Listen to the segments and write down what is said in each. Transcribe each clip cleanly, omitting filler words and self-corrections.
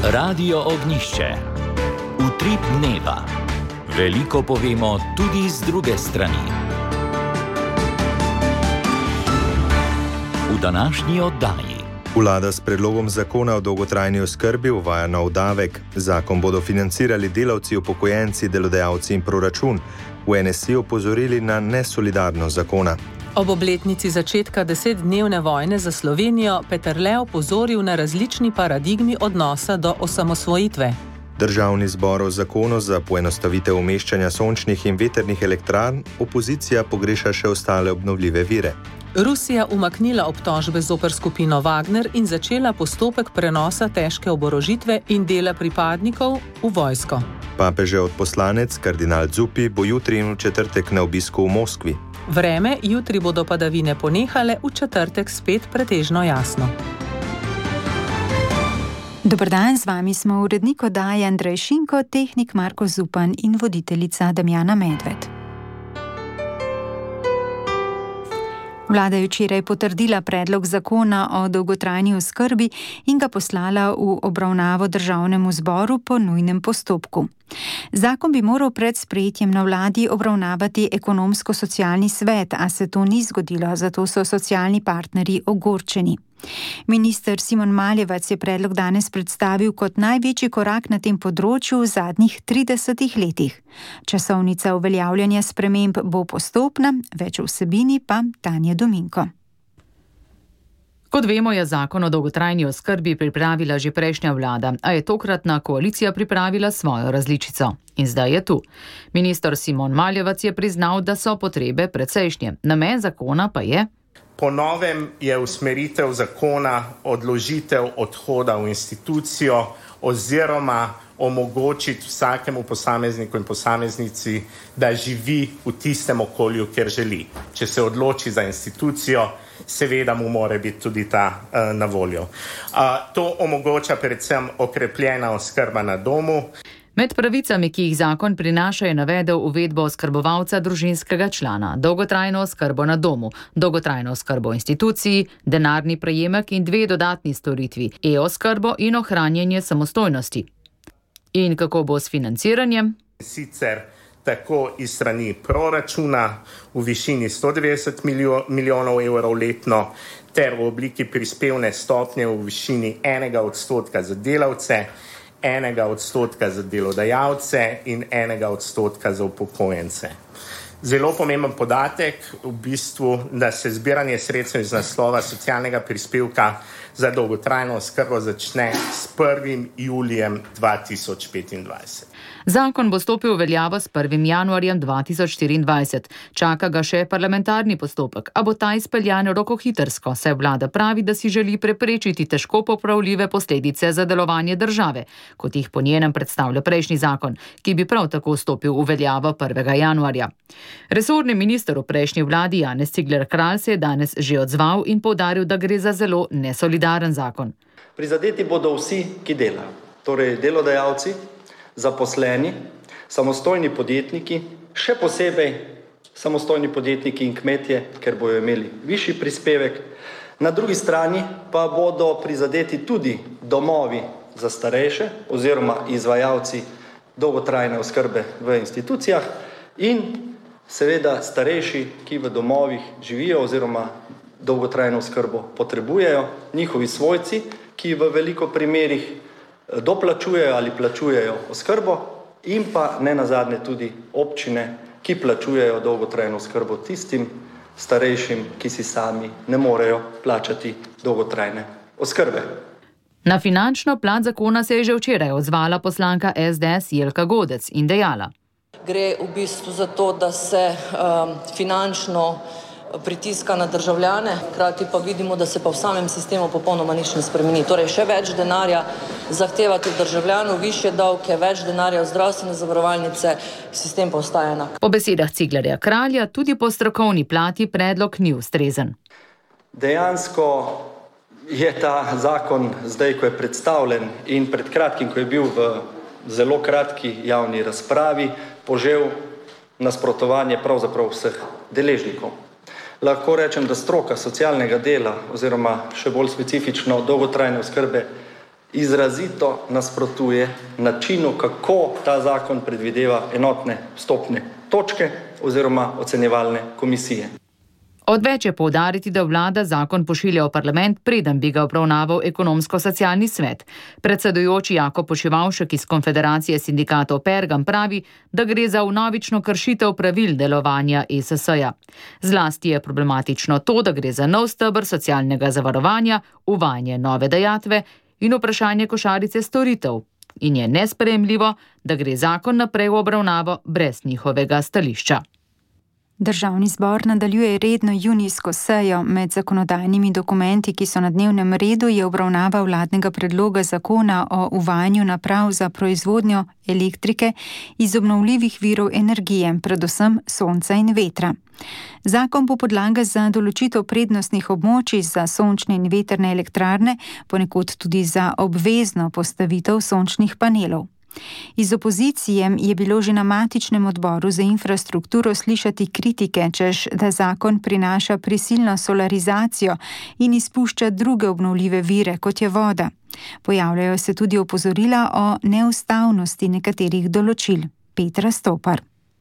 Radio Ognjišče. Utrip dneva. Veliko povemo tudi z druge strani. V današnji oddaji. Vlada s predlogom zakona o dolgotrajni oskrbi uvaja nov davek. Zakon bodo financirali delavci, upokojenci, delodajalci in proračun. V NSI opozorili na nesolidarnost zakona. Ob obletnici začetka 10-dnevne vojne za Slovenijo Peterle opozoril na različni paradigmi odnosa do osamosvojitve. Državni zbor o zakonu za poenostavitev umeščanja sončnih in vetrnih elektrarn, opozicija pogreša še ostale obnovljive vire. Rusija umaknila obtožbe zoper skupino Wagner in začela postopek prenosa težke oborožitve in dela pripadnikov v vojsko. Papežev odposlanec, kardinal Zuppi, bo jutri in v četrtek na obisku v Moskvi. Vreme, jutri bodo padavine ponehale, v četrtek spet pretežno jasno. Dober dan, z vami smo urednik oddaje Andrej Šinko, tehnik Marko Zupan in voditeljica Damjana Medved. Vlada je včeraj potrdila predlog zakona o dolgotrajni oskrbi in ga poslala v obravnavo državnemu zboru po nujnem postopku. Zakon bi moral pred sprejetjem na vladi obravnavati ekonomsko-socialni svet, a se to ni zgodilo, zato so socialni partnerji ogorčeni. Minister Simon Maljevac je predlog danes predstavil kot največji korak na tem področju v zadnjih 30 letih. Časovnica uveljavljanja sprememb bo postopna, več o vsebini pa Tanja Dominko. Kot vemo, je zakon o dolgotrajni oskrbi pripravila že prejšnja vlada, a je tokratna koalicija pripravila svojo različico. In zdaj je tu. Minister Simon Maljevac je priznal, da so potrebe precejšnje. Namen zakona pa je: po novem je usmeritev zakona odložitev odhoda v institucijo oziroma omogočiti vsakemu posamezniku in posameznici, da živi v tistem okolju, kjer želi. Če se odloči za institucijo, seveda mu mora biti tudi ta na voljo. To omogoča predvsem okrepljena oskrba na domu. Med pravicami, ki jih zakon prinaša, je navedel uvedbo oskrbovalca družinskega člana, dolgotrajno oskrbo na domu, dolgotrajno oskrbo v instituciji, denarni prejemek in 2 dodatni storitvi, e-oskrbo in ohranjanje samostojnosti. In kako bo s financiranjem? Sicer tako iz strani proračuna v višini 190 milijonov evrov letno ter v obliki prispevne stopnje v višini 1% za delavce, 1% za delodajalce in 1% za upokojence. Zelo pomemben podatek v bistvu, da se zbiranje sredstev iz naslova socialnega prispevka za dolgotrajno oskrbo začne s 1. julijem 2025. Zakon bo stopil v veljavo s 1. januarjem 2024. Čaka ga še parlamentarni postopek, a bo ta izpeljan rokohitrsko, saj vlada pravi, da si želi preprečiti težko popravljive posledice za delovanje države, kot jih po njenem predstavlja prejšnji zakon, ki bi prav tako stopil v veljavo 1. januarja. Resorni minister v prejšnji vladi Janez Cigler Kralj se je danes že odzval in poudaril, da gre za zelo nesolidaren zakon. Prizadeti bodo vsi, ki delajo, torej delodajalci, zaposleni, samostojni podjetniki, še posebej samostojni podjetniki in kmetje, ker bojo imeli višji prispevek. Na drugi strani pa bodo prizadeti tudi domovi za starejše oziroma izvajalci dolgotrajne oskrbe v institucijah in seveda starejši, ki v domovih živijo oziroma dolgotrajno oskrbo potrebujejo, njihovi svojci, ki v veliko primerih doplačujejo ali plačujejo oskrbo in pa ne nazadnje tudi občine, ki plačujejo dolgotrajno oskrbo tistim starejšim, ki si sami ne morejo plačati dolgotrajne oskrbe. Na finančno plat zakona se je že včeraj odzvala poslanka SDS Jelka Godec in dejala: gre v bistvu za to, da se finančno pritiska na državljane, hkrati pa vidimo, da se pa v samem sistemu popolnoma nič ne spremeni. Torej še več denarja zahtevati od državljanov, višje davke, več denarja v zdravstvene zavarovalnice, sistem pa ostaja enak. Po besedah Ciglerja Kralja tudi po strokovni plati predlog ni ustrezen. Dejansko je ta zakon zdaj, ko je predstavljen in pred kratkim, ko je bil v zelo kratki javni razpravi, požel nasprotovanje pravzaprav vseh deležnikov. Lahko rečem, da stroka socialnega dela oziroma še bolj specifično dolgotrajne oskrbe izrazito nasprotuje načinu, kako ta zakon predvideva enotne vstopne točke oziroma ocenjevalne komisije. Odveč je poudariti, da vlada zakon pošilja v parlament, preden bi ga obravnaval ekonomsko-socialni svet. Predsedujoči Jakob Počivalšek iz Konfederacije sindikatov Pergam pravi, da gre za vnovično kršitev pravil delovanja ESS-ja. Zlasti je problematično to, da gre za nov steber socialnega zavarovanja, uvajanje nove dajatve in vprašanje košarice storitev. In je nesprejemljivo, da gre zakon naprej v obravnavo brez njihovega stališča. Državni zbor nadaljuje redno junijsko sejo. Med zakonodajnimi dokumenti, ki so na dnevnem redu, je obravnava vladnega predloga zakona o uvajanju naprav za proizvodnjo elektrike iz obnovljivih virov energije, predvsem sonca in vetra. Zakon bo podlaga za določitev prednostnih območij za sončne in vetrne elektrarne, ponekod tudi za obvezno postavitev sončnih panelov. Iz opozicije je bilo že na matičnem odboru za infrastrukturo slišati kritike, češ da zakon prinaša prisilno solarizacijo in izpušča druge obnovljive vire, kot je voda. Pojavljajo se tudi opozorila o neustavnosti nekaterih določil. Petra Stopar.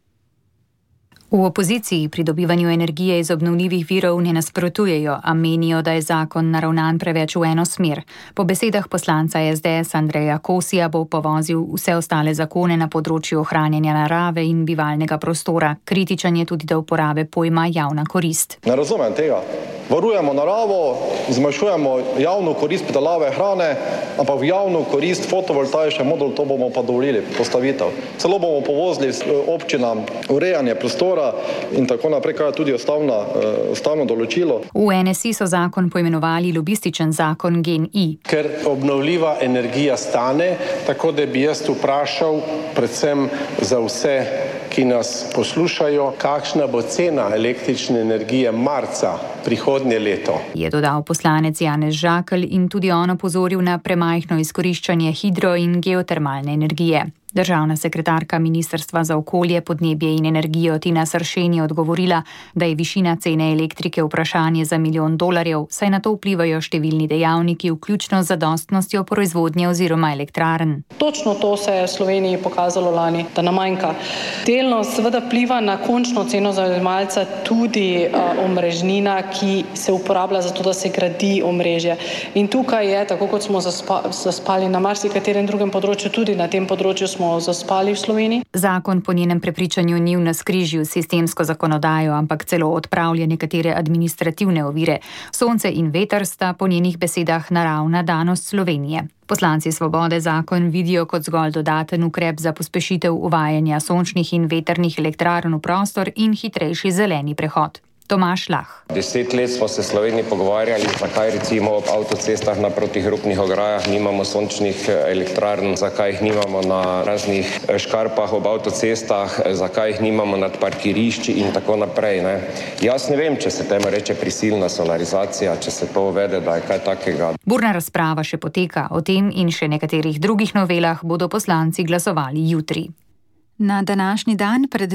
V opoziciji pridobivanju energije iz obnovljivih virov ne nasprotujejo, a menijo, da je zakon naravnan preveč v eno smer. Po besedah poslanca SDS Andreja Kosija bo povozil vse ostale zakone na področju ohranjanja narave in bivalnega prostora. Kritičen je tudi do uporabe pojma javna korist. Ne razumem tega. Varujemo naravo, zmanjšujemo javno korist pridelave hrane, ampak v javno korist fotovoltaični modul, to bomo pa dovolili postavitev. Celo bomo povozili občinam urejanje prostora in tako naprej, kar je tudi ustavno določilo. V NSI so zakon poimenovali lobističen zakon GEN-I. Ker obnovljiva energija stane, tako da bi jaz vprašal predvsem za vse, ki nas poslušajo, kakšna bo cena električne energije marca prihodnje leto. Je dodal poslanec Janez Žakelj in tudi on opozoril na premajhno izkoriščanje hidro- in geotermalne energije. Državna sekretarka Ministrstva za okolje, podnebje in energijo Tina Sršen je odgovorila, da je višina cene elektrike vprašanje za $1 milijon, saj na to vplivajo številni dejavniki, vključno z zadostnostjo proizvodnje oziroma elektrarn. Točno to se je v Sloveniji pokazalo lani, da nam manjka. Delno seveda vpliva na končno ceno zajemalca tudi omrežnina, ki se uporablja za to, da se gradi omrežje. In tukaj je, tako kot smo zaspali na marsikaterem drugem področju, tudi na tem področju smo zaspali v Sloveniji. Zakon po njenem prepričanju ni v navzkrižju s sistemsko zakonodajo, ampak celo odpravlja nekatere administrativne ovire. Sonce in veter sta po njenih besedah naravna danost Slovenije. Poslanci Svobode zakon vidijo kot zgolj dodaten ukrep za pospešitev uvajanja sončnih in vetrnih elektrarn v prostor in hitrejši zeleni prehod. Tomaž Lah. 10 let smo se v Sloveniji pogovarjali, zakaj recimo ob avtocestah na protihrupnih ograjah nimamo sončnih elektrarn, zakaj jih nimamo na raznih škarpah ob avtocestah, zakaj jih nimamo nad parkirišči in tako naprej. Ne? Jaz ne vem, če se temu reče prisilna solarizacija, če se to uvede, da je kaj takega. Burna razprava še poteka. O tem in še nekaterih drugih novelah bodo poslanci glasovali jutri. Na današnji dan pred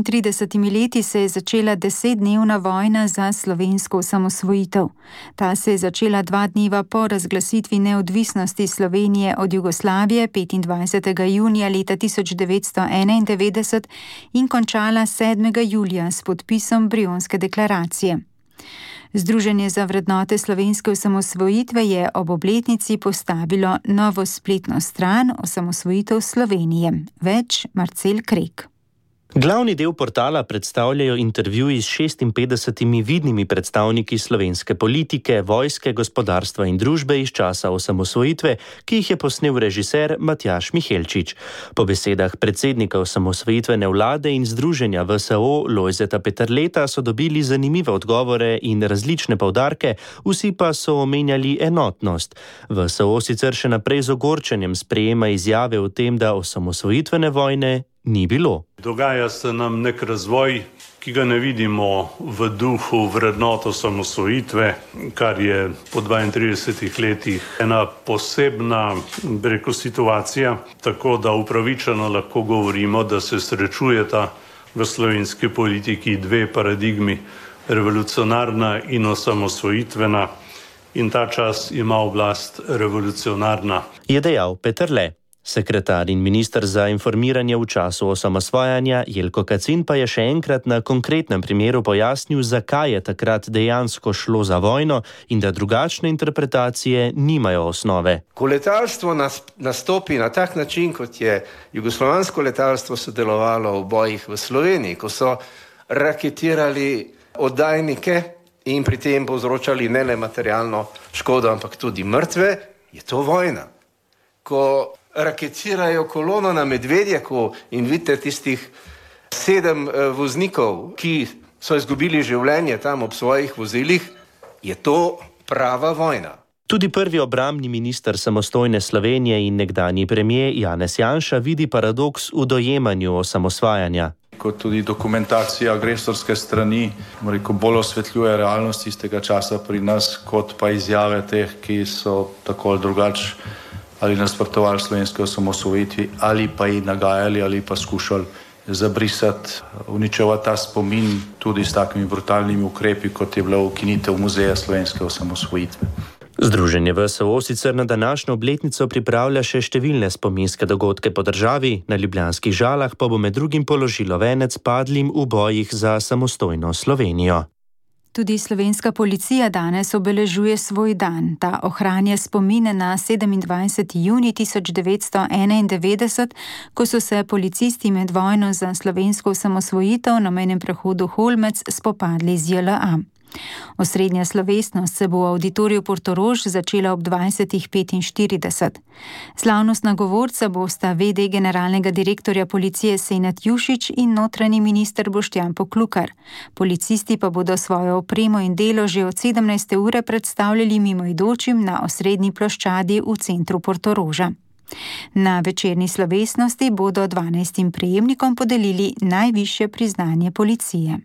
32 leti se je začela 10-dnevna vojna za slovensko osamosvojitev. Ta se je začela 2 dneva po razglasitvi neodvisnosti Slovenije od Jugoslavije 25. junija leta 1991 in končala 7. julija s podpisom Brionske deklaracije. Združenje za vrednote slovenske osamosvojitve je ob obletnici postavilo novo spletno stran Osamosvojitev Slovenije. Več Marcel Krek. Glavni del portala predstavljajo intervjuji s 56 vidnimi predstavniki slovenske politike, vojske, gospodarstva in družbe iz časa osamosvojitve, ki jih je posnel režiser Matjaž Mihelčič. Po besedah predsednika osamosvojitvene vlade in združenja VSO Lojzeta Peterleta so dobili zanimive odgovore in različne poudarke, vsi pa so omenjali enotnost. VSO sicer še naprej z ogorčenjem sprejema izjave o tem, da osamosvojitvene vojne ni bilo. Dogaja se nam nek razvoj, ki ga ne vidimo v duhu vrednot osamosvojitve, kar je po 32 letih ena posebna situacija, tako da upravičeno lahko govorimo, da se srečujeta v slovenski politiki 2 paradigmi, revolucionarna in osamosvojitvena, in ta čas ima oblast revolucionarna. Je dejal Peterle. Sekretar in minister za informiranje v času osamosvajanja Jelko Kacin pa je še enkrat na konkretnem primeru pojasnil, zakaj je takrat dejansko šlo za vojno in da drugačne interpretacije nimajo osnove. Ko letalstvo nastopi na tak način, kot je jugoslovansko letalstvo sodelovalo v bojih v Sloveniji, ko so raketirali oddajnike in pri tem povzročali ne le materialno škodo, ampak tudi mrtve, je to vojna. Ko raketirajo kolono na Medvedjeku in vidite tistih 7 voznikov, ki so izgubili življenje tam ob svojih vozilih, je to prava vojna. Tudi prvi obrambni minister samostojne Slovenije in nekdanji premier Janez Janša vidi paradoks v dojemanju osamosvajanja. Kot tudi dokumentacija agresorske strani, bolj osvetljuje realnost tistega časa pri nas, kot pa izjave teh, ki so tako ali drugače ali nasprotovali slovenske osamosvojitvi, ali pa ji nagajali, ali pa skušali zabrisati, uničevati ta spomin tudi s takimi brutalnimi ukrepi, kot je bila ukinitev muzeja slovenske osamosvojitve. Združenje VSO sicer na današnjo obletnico pripravlja še številne spominske dogodke po državi, na ljubljanskih Žalah pa bo med drugim položilo venec padlim v bojih za samostojno Slovenijo. Tudi slovenska policija danes obeležuje svoj dan. Ta ohranja spomine na 27. junij 1991, ko so se policisti med vojno za slovensko osamosvojitev na mejnem prehodu Holmec spopadli z JLA. Osrednja slovesnost se bo v avditoriju Portorož začela ob 20:45. Slavnostna govorca bosta v.d. generalnega direktorja policije Senad Jušić in notranji minister Boštjan Poklukar. Policisti pa bodo svojo opremo in delo že od 17. ure predstavljali mimoidočim na osrednji ploščadi v centru Portoroža. Na večerni slovesnosti bodo 12 prejemnikom podelili najvišje priznanje policije.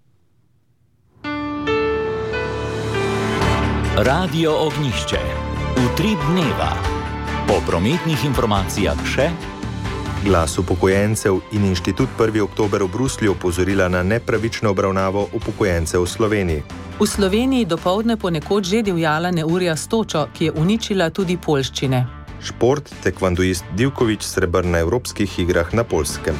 Radio Ognjišče. Utrip dneva. Po prometnih informacijah še Glas upokojencev in Inštitut 1. oktober v Bruslju opozorila na nepravično obravnavo upokojencev v Sloveniji. V Sloveniji dopoldne ponekod že divjala neurja s točo, ki je uničila tudi poljščine. Šport, tekvandoist Divković srebr na evropskih igrah na Poljskem.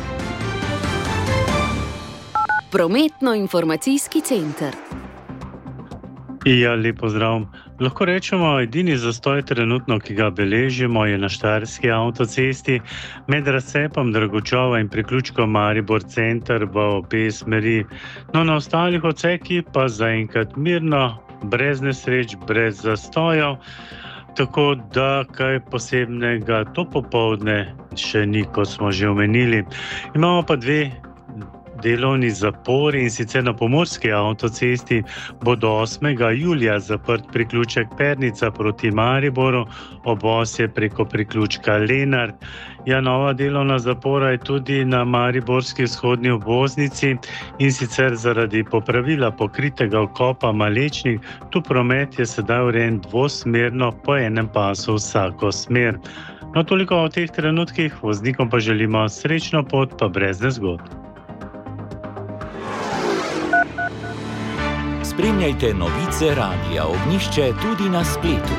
Prometno-informacijski center. Ja, lep pozdrav. Lahko rečemo, edini zastoj trenutno, ki ga beležimo, je na Štajerski avtocesti med razcepom Dragočova in priključkom Maribor center v obe smeri. No, na ostalih odsekih pa zaenkrat mirno, brez nesreč, brez zastojev, tako da kaj posebnega to popoldne še ni, kot smo že omenili. Imamo pa 2 delovni zapori, in sicer na pomurski avtocesti bo do 8. julija zaprt priključek Pernica proti Mariboru, obosje preko priključka Lenart. Ja, nova delovna zapora je tudi na mariborski vzhodni obvoznici, in sicer zaradi popravila pokritega vkopa Malečnik. Tu promet je sedaj urejen dvosmerno po enem pasu vsako smer. No, toliko o teh trenutkih, voznikom pa želimo srečno pot, pa brez nezgod. Spremljajte novice Radia Ognjišče tudi na spletu.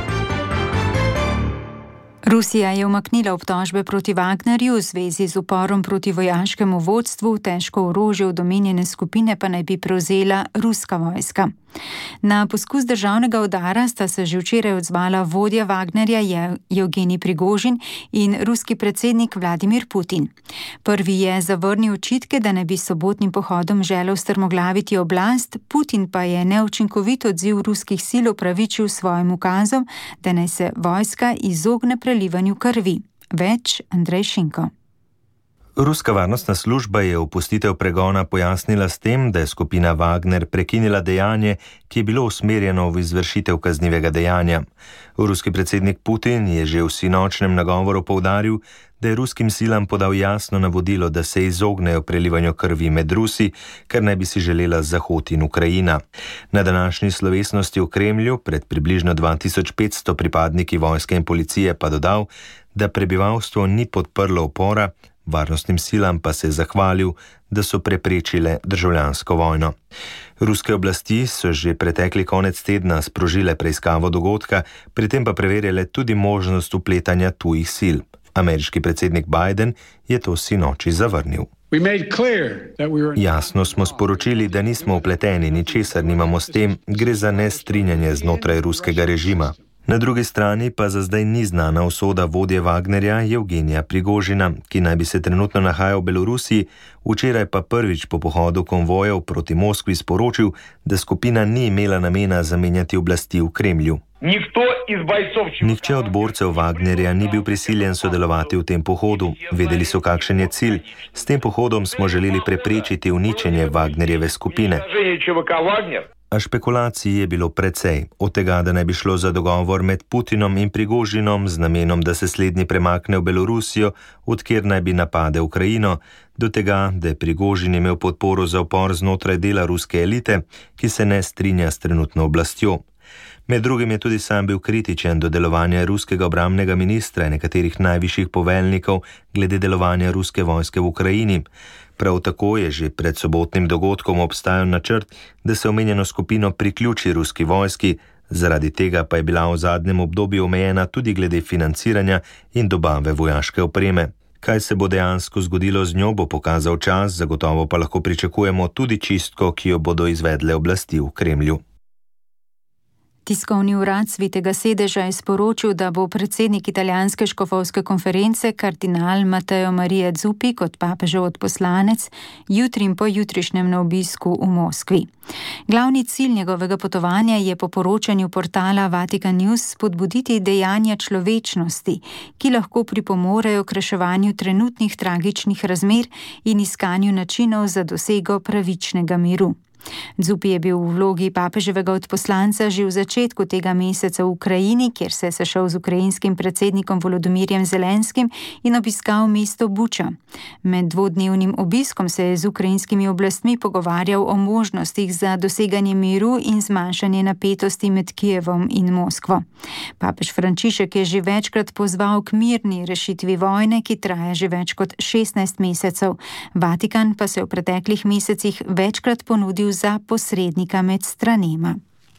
Rusija je umaknila obtožbe proti Wagnerju v zvezi z uporom proti vojaškemu vodstvu, težko orožje od omenjene skupine pa naj bi prevzela ruska vojska. Na poskus državnega udara sta se že včeraj odzvala vodja Wagnerja Jevgenij Prigožin in ruski predsednik Vladimir Putin. Prvi je zavrnil očitke, da naj bi s sobotnim pohodom želel strmoglaviti oblast, Putin pa je neučinkovit odziv ruskih sil opravičil svojim ukazom, da naj se vojska izogne prelivanju krvi. Več Andrej Šinko. Ruska varnostna služba je opustitev pregona pojasnila s tem, da je skupina Wagner prekinila dejanje, ki je bilo usmerjeno v izvršitev kaznivega dejanja. Ruski predsednik Putin je že v sinočnem nagovoru poudaril, da je ruskim silam podal jasno navodilo, da se izognejo prelivanju krvi med Rusi, kar naj bi si želela Zahod in Ukrajina. Na današnji slovesnosti v Kremlju pred približno 2500 pripadniki vojske in policije pa dodal, da prebivalstvo ni podprlo upora, varnostnim silam pa se je zahvalil, da so preprečile državljansko vojno. Ruske oblasti so že pretekli konec tedna sprožile preiskavo dogodka, pri tem pa preverjale tudi možnost vpletanja tujih sil. Ameriški predsednik Biden je to sinoči zavrnil. Jasno smo sporočili, da nismo vpleteni, ničesar nimamo s tem, gre za nestrinjanje znotraj ruskega režima. Na drugi strani pa za zdaj ni znana usoda vodje Wagnerja Evgenija Prigožina, ki naj bi se trenutno nahajal v Belorusiji, včeraj pa prvič po pohodu konvojev proti Moskvi sporočil, da skupina ni imela namena zamenjati oblasti v Kremlju. Nihče od borcev Wagnerja ni bil prisiljen sodelovati v tem pohodu. Vedeli so, kakšen je cilj. S tem pohodom smo želeli preprečiti uničenje Wagnerjeve skupine. A špekulacij je bilo precej, od tega, da naj bi šlo za dogovor med Putinom in Prigožinom z namenom, da se slednji premakne v Belorusijo, odkjer naj bi napade Ukrajino, do tega, da je Prigožin imel podporo za upor znotraj dela ruske elite, ki se ne strinja s trenutno oblastjo. Med drugim je tudi sam bil kritičen do delovanja ruskega obrambnega ministra in nekaterih najvišjih poveljnikov glede delovanja ruske vojske v Ukrajini. Prav tako je že pred sobotnim dogodkom obstajal načrt, da se omenjeno skupino priključi ruski vojski, zaradi tega pa je bila v zadnjem obdobju omejena tudi glede financiranja in dobave vojaške opreme. Kaj se bo dejansko zgodilo z njo, bo pokazal čas, zagotovo pa lahko pričakujemo tudi čistko, ki jo bodo izvedle oblasti v Kremlju. Tiskovni urad Svetega sedeža je sporočil, da bo predsednik italijanske škofovske konference kardinal Matteo Maria Zuppi kot papežev odposlanec jutri in pojutrišnjem na obisku v Moskvi. Glavni cilj njegovega potovanja je po poročanju portala Vatican News spodbuditi dejanja človečnosti, ki lahko pripomorejo k reševanju trenutnih tragičnih razmer in iskanju načinov za dosego pravičnega miru. Zuppi je bil v vlogi papeževega odposlanca že v začetku tega meseca v Ukrajini, kjer se je sešel z ukrajinskim predsednikom Volodymyrjem Zelenskim in obiskal mesto Buča. Med dvodnevnim obiskom se je z ukrajinskimi oblastmi pogovarjal o možnostih za doseganje miru in zmanjšanje napetosti med Kijevom in Moskvo. Papež Frančišek je že večkrat pozval k mirni rešitvi vojne, ki traja že več kot 16 mesecev. Vatikan pa se v preteklih mesecih večkrat ponudil za posrednika med stranema.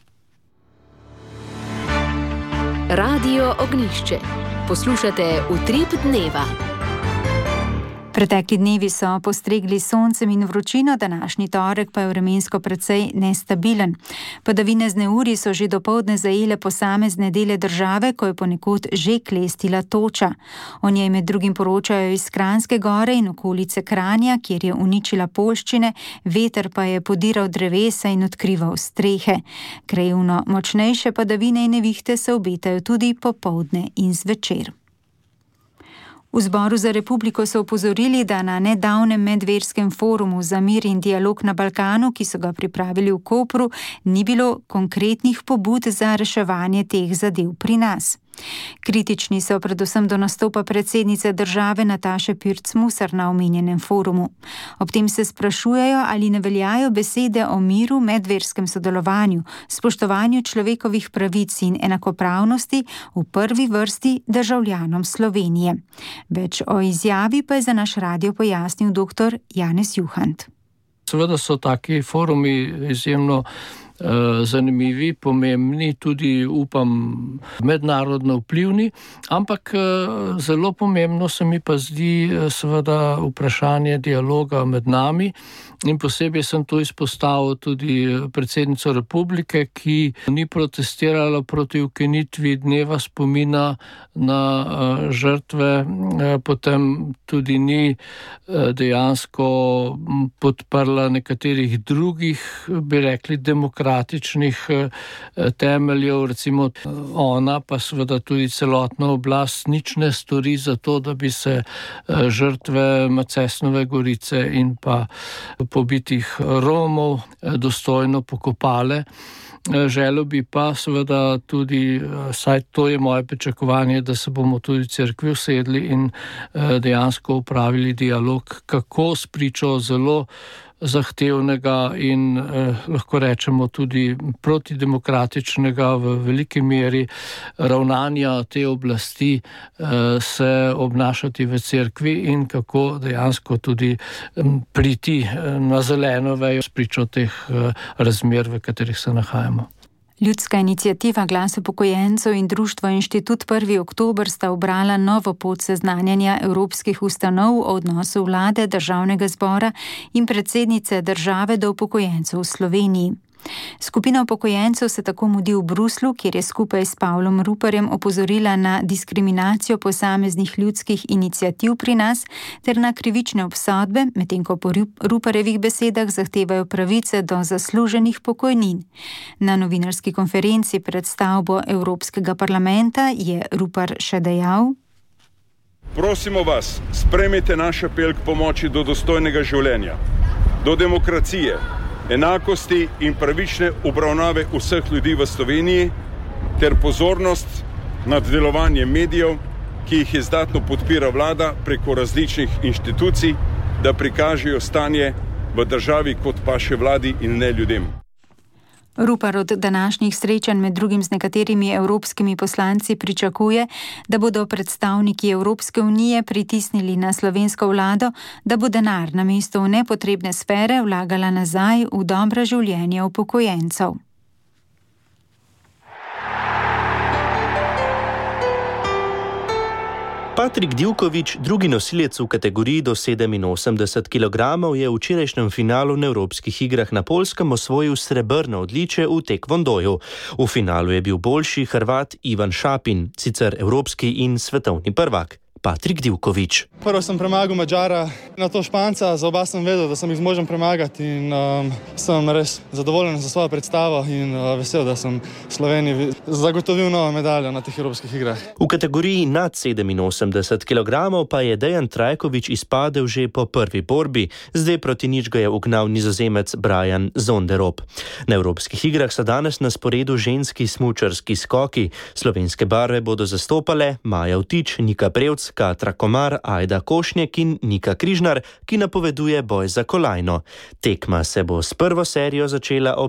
Radio Ognjišče. Poslušate Utrip dneva. Pretekli dnevi so postregli soncem in vročino, današnji torek pa je vremensko precej nestabilen. Padavine z neurji so že dopoldne zajele posamezne dele države, ko je ponekod že klestila toča. O njej med drugim poročajo iz Kranjske gore in okolice Kranja, kjer je uničila poljščine, veter pa je podiral drevesa in odkrival strehe. Krajevno močnejše padavine in nevihte se obetajo tudi popoldne in zvečer. V Zboru za republiko so opozorili, da na nedavnem medverskem forumu za mir in dialog na Balkanu, ki so ga pripravili v Kopru, ni bilo konkretnih pobud za reševanje teh zadev pri nas. Kritični so predvsem do nastopa predsednice države Nataše Pirc-Musar na omenjenem forumu. Ob tem se sprašujejo, ali ne veljajo besede o miru, medverskem sodelovanju, spoštovanju človekovih pravic in enakopravnosti v prvi vrsti državljanom Slovenije. Več o izjavi pa je za naš radio pojasnil dr. Janez Juhant. Seveda so taki forumi izjemno zanimivi, pomembni, tudi upam mednarodno vplivni, ampak zelo pomembno se mi pa zdi seveda vprašanje dialoga med nami in posebej sem to izpostavil tudi predsednico republike, ki ni protestirala proti ukinitvi dneva spomina na žrtve, potem tudi ni dejansko podprla nekaterih drugih, bi rekli, demokratičnih temeljev, recimo ona pa seveda tudi celotna oblast nič ne stori za to, da bi se žrtve Macesnove gorice in pa pobitih Romov dostojno pokopale. Želel bi pa seveda tudi, saj to je moje pričakovanje, da se bomo tudi cerkvi usedli in dejansko upravili dialog, kako spričo zelo zahtevnega in lahko rečemo tudi protidemokratičnega v veliki meri ravnanja te oblasti se obnašati v cerkvi in kako dejansko tudi priti na zeleno vejo spričo teh razmer, v katerih se nahajamo. Ljudska iniciativa Glas upokojencev in društvo Inštitut 1. oktober sta ubrala novo pot seznanjanja evropskih ustanov o odnosu vlade, državnega zbora in predsednice države do upokojencev v Sloveniji. Skupina upokojencev se tako mudi v Bruslju, kjer je skupaj s Pavlom Ruparjem opozorila na diskriminacijo posameznih ljudskih iniciativ pri nas ter na krivične obsodbe, medtem ko po Ruparjevih besedah zahtevajo pravice do zasluženih pokojnin. Na novinarski konferenci pred stavbo Evropskega parlamenta je Rupar še dejal: Prosimo vas, sprejmite naš apel k pomoči do dostojnega življenja, do demokracije, enakosti in pravične obravnave vseh ljudi v Sloveniji ter pozornost nad delovanjem medijev, ki jih izdatno podpira vlada preko različnih inštitucij, da prikažejo stanje v državi kot paše vladi in ne ljudem. Rupar od današnjih srečanj med drugim z nekaterimi evropskimi poslanci pričakuje, da bodo predstavniki Evropske unije pritisnili na slovensko vlado, da bo denar namesto v nepotrebne sfere vlagala nazaj v dobro življenje upokojencev. Patrik Divković, drugi nosilec v kategoriji do 87 kg, je v včerajšnjem finalu na Evropskih igrah na Poljskem osvojil srebrno odličje v tekvondoju. V finalu je bil boljši Hrvat Ivan Šapin, sicer evropski in svetovni prvak. Patrik Divković. Prvo sem premagal Mađara, na to Španca, za oba sem vedel, da sem jih zmožen premagati in sem res zadovoljen za svojo predstavo in vesel, da sem Sloveniji zagotovil novo medaljo na teh evropskih igrah. V kategoriji nad 87 kg pa je Dejan Trajković izpadel že po prvi borbi, zdaj proti nič ga je ugnal Nizozemec Brian Zonderop. Na evropskih igrah so danes na sporedu ženski smučarski skoki. Slovenske barve bodo zastopale Maja Vtič, Nika Prevc, Katra Komar, Ajda Košnjek in Nika Križnar, ki napoveduje boj za kolajno. Tekma se bo s prvo serijo začela ob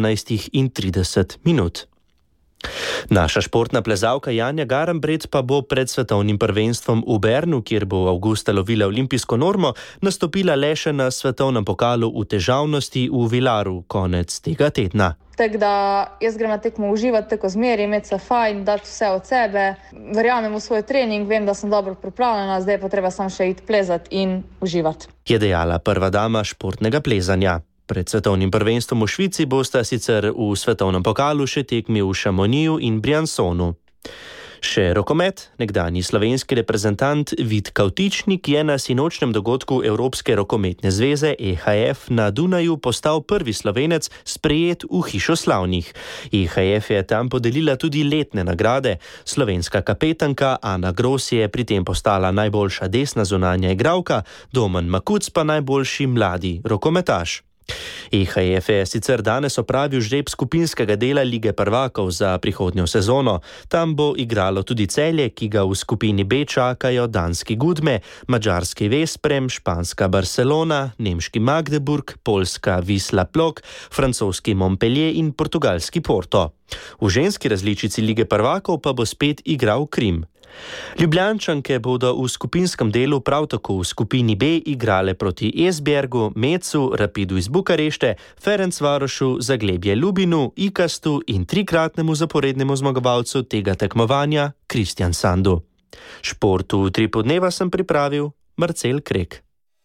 17:30. Naša športna plezalka Janja Garambret pa bo pred svetovnim prvenstvom v Bernu, kjer bo avgusta lovila olimpijsko normo, nastopila le še na svetovnem pokalu v težavnosti v Vilaru konec tega tedna. Tako da jaz grem na tekmo uživati tako zmeri, imeti se fajn, dati vse od sebe, verjamem v svoj trening, vem, da sem dobro pripravljena, zdaj pa treba samo še iti plezati in uživati. Je dejala prva dama športnega plezanja. Pred svetovnim prvenstvom v Švici bosta sicer v svetovnem pokalu še tekmi v Chamonixu in Briançonu. Še rokomet, nekdanji slovenski reprezentant Vid Kavtičnik je na sinočnem dogodku Evropske rokometne zveze EHF na Dunaju postal prvi Slovenec sprejet v Hišo slavnih. EHF je tam podelila tudi letne nagrade. Slovenska kapetanka Ana Gros je pri tem postala najboljša desna zunanja igralka, Domen Makuc pa najboljši mladi rokometaš. EHF je sicer danes opravil žreb skupinskega dela Lige prvakov za prihodnjo sezono. Tam bo igralo tudi Celje, ki ga v skupini B čakajo danski Gudme, madžarski Vesprem, španska Barcelona, nemški Magdeburg, poljska Wisla Plock, francoski Montpellier in portugalski Porto. V ženski različici Lige prvakov pa bo spet igral Krim. Ljubljančanke bodo v skupinskem delu prav tako v skupini B igrale proti Esbjergu, Mecu, Rapidu iz Bukarešte, Ferencvarošu, Zaglebje Ljubinu, Ikastu in trikratnemu zaporednemu zmagovalcu tega tekmovanja Kristjan Sandu. Športu 3 podneva sem pripravil Marcel Krek.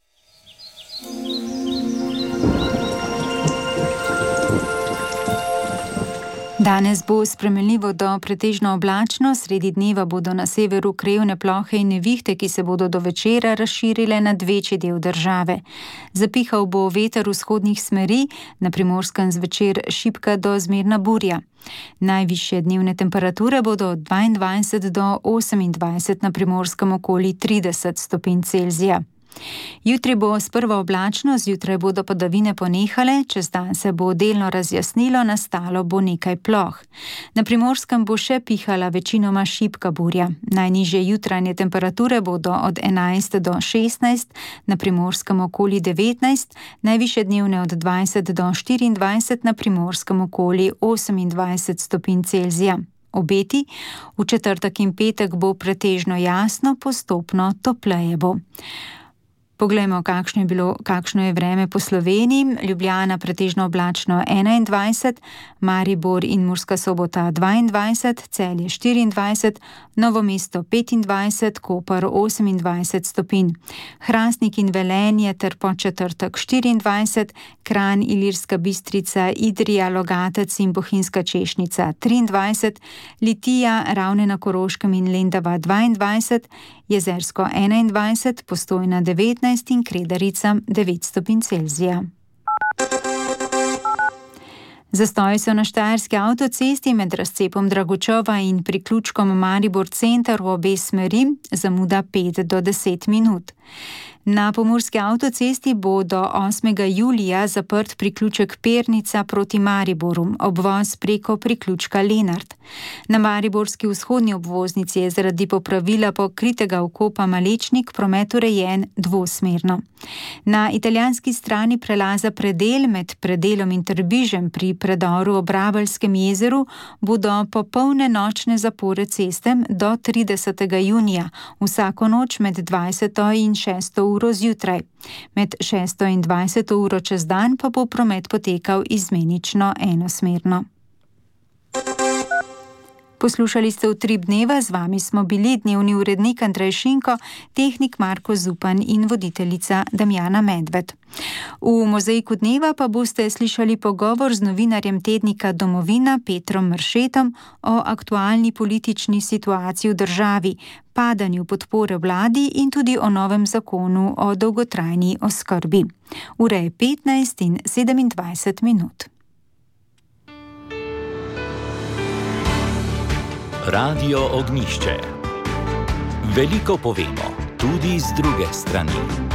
Danes bo spremenljivo do pretežno oblačno, sredi dneva bodo na severu krevne plohe in nevihte, ki se bodo do večera razširile nad večji del države. Zapihal bo veter vzhodnih smeri, na Primorskem zvečer šibka do zmerna burja. Najvišje dnevne temperature bodo od 22 do 28, na Primorskem okoli 30 stopinj Celzija. Jutri bo sprva oblačno, zjutraj bodo padavine ponehale, čez dan se bo delno razjasnilo, nastalo bo nekaj ploh. Na Primorskem bo še pihala večinoma šibka burja. Najnižje jutranje temperature bodo od 11 do 16, na Primorskem okoli 19, najvišje dnevne od 20 do 24, na Primorskem okoli 28 stopinj Celzija. Obeti, v četrtek in petek bo pretežno jasno, postopno topleje bo. Poglejmo, kakšno je vreme po Sloveniji. Ljubljana pretežno oblačno 21, Maribor in Murska Sobota 22, Celje 24, Novo mesto 25, Koper 28 stopinj. Hrastnik in Velenje ter po četrtek 24, Kranj, Ilirska Bistrica, Idrija, Logatec in Bohinjska Češnica 23, Litija, Ravne na Koroškem in Lendava 22, Jezersko 21, Postojna 19 in Kredarica 9 stopinj Celzija. Zastoji so na štajerski avtocesti med razcepom Dragočova in priključkom Maribor center v obe smeri, zamuda 5 do 10 minut. Na pomurski avtocesti bo do 8. julija zaprt priključek Pernica proti Mariboru, obvoz preko priključka Lenart. Na mariborski vzhodni obvoznici je zaradi popravila pokritega vkopa Malečnik promet urejen dvosmerno. Na italijanski strani prelaza Predel med Predelom in Trbižem pri predoru ob Rabelskem jezeru bodo popolne nočne zapore ceste do 30. junija, vsako noč med 20. in 6. uro zjutraj. Med 6. in 20. uro čez dan pa bo promet potekal izmenično enosmerno. Poslušali ste Utrip dneva, z vami smo bili dnevni urednik Andrej Šinko, tehnik Marko Zupan in voditeljica Damjana Medved. V Mozaiku dneva pa boste slišali pogovor z novinarjem tednika Domovina Petrom Mršetom o aktualni politični situaciji v državi, padanju podpore vladi in tudi o novem zakonu o dolgotrajni oskrbi. Ura je 15 in 27 minut. Radio Ognjišče. Veliko povemo, tudi z druge strani.